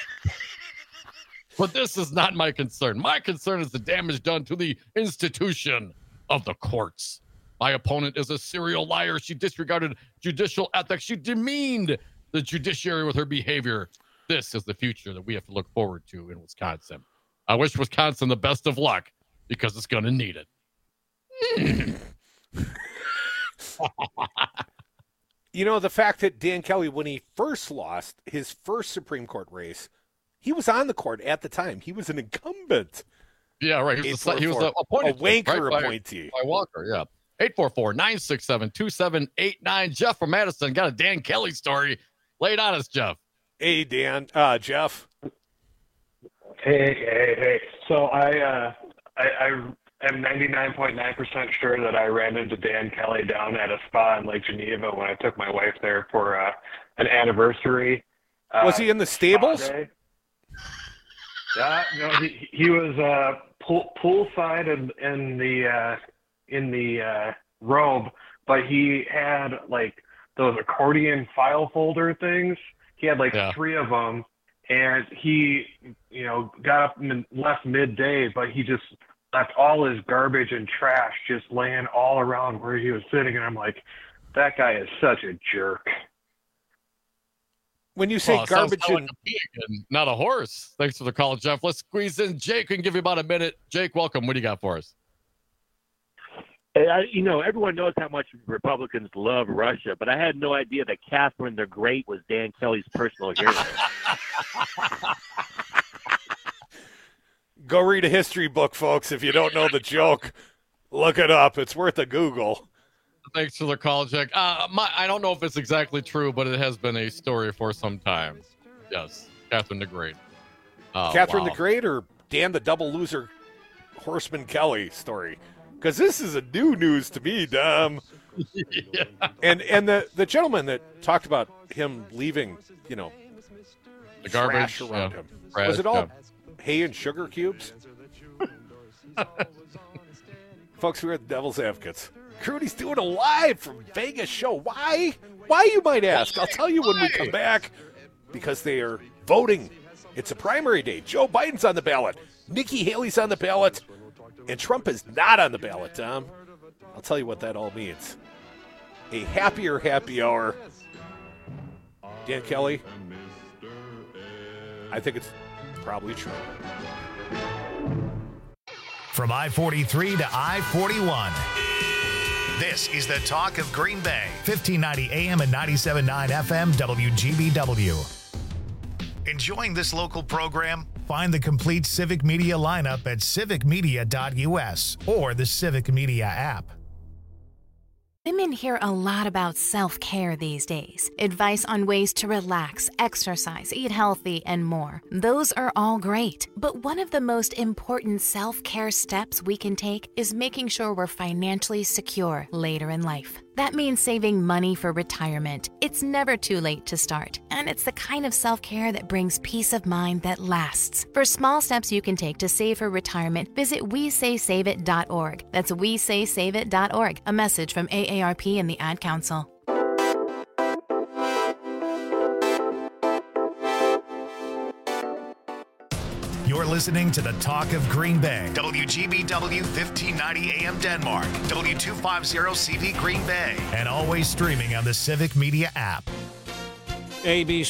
But this is not my concern. My concern is the damage done to the institution of the courts. My opponent is a serial liar. She disregarded judicial ethics. She demeaned the judiciary with her behavior. This is the future that we have to look forward to in Wisconsin. I wish Wisconsin the best of luck because it's going to need it. You know, the fact that Dan Kelly, when he first lost his first Supreme Court race, he was on the court at the time. He was an incumbent. Yeah, right. He was appointed. A wanker right, appointee. By Walker, yeah. 844-967-2789. Jeff from Madison got a Dan Kelly story. Lay it on us, Jeff. Hey, Dan. Jeff. Hey. So I am 99.9% sure that I ran into Dan Kelly down at a spa in Lake Geneva when I took my wife there for an anniversary. Was he in the stables? No, he was poolside in the robe, but he had like those accordion file folder things. He had like 3 of them, and he, got up and left midday, but he just left all his garbage and trash just laying all around where he was sitting, and I'm like, that guy is such a jerk. When you say garbage like a pig and not a horse. Thanks for the call, Jeff. Let's squeeze in Jake and give you about a minute. Jake, welcome. What do you got for us? Hey, everyone knows how much Republicans love Russia, but I had no idea that Catherine the Great was Dan Kelly's personal hero. Go read a history book, folks. If you don't know the joke, look it up. It's worth a Google. Thanks for the call, Jack. I don't know if it's exactly true, but it has been a story for some time. Yes, Catherine the Great. Catherine the Great or Dan the Double Loser Horseman Kelly story? Because this is a new news to me, Dom. Yeah. And the gentleman that talked about him leaving, the garbage trash around him. Trash, Was it all hay and sugar cubes? Folks, we're the Devil's Advocates. Crudy's doing a live from Vegas show. Why? Why, you might ask? I'll tell you when we come back. Because they are voting. It's a primary day. Joe Biden's on the ballot. Nikki Haley's on the ballot. And Trump is not on the ballot, Tom. I'll tell you what that all means. A happier happy hour. Dan Kelly, I think it's probably true. From I-43 to I-41. This is the talk of Green Bay. 1590 AM and 97.9 FM WGBW. Enjoying this local program? Find the complete Civic Media lineup at civicmedia.us or the Civic Media app. Women hear a lot about self-care these days. Advice on ways to relax, exercise, eat healthy, and more. Those are all great. But one of the most important self-care steps we can take is making sure we're financially secure later in life. That means saving money for retirement. It's never too late to start, and it's the kind of self-care that brings peace of mind that lasts. For small steps you can take to save for retirement, visit WeSaySaveIt.org. That's WeSaySaveIt.org. A message from AARP and the Ad Council. You're listening to the Talk of Green Bay. WGBW 1590 AM Denmark. W250 CV Green Bay. And always streaming on the Civic Media app. ABC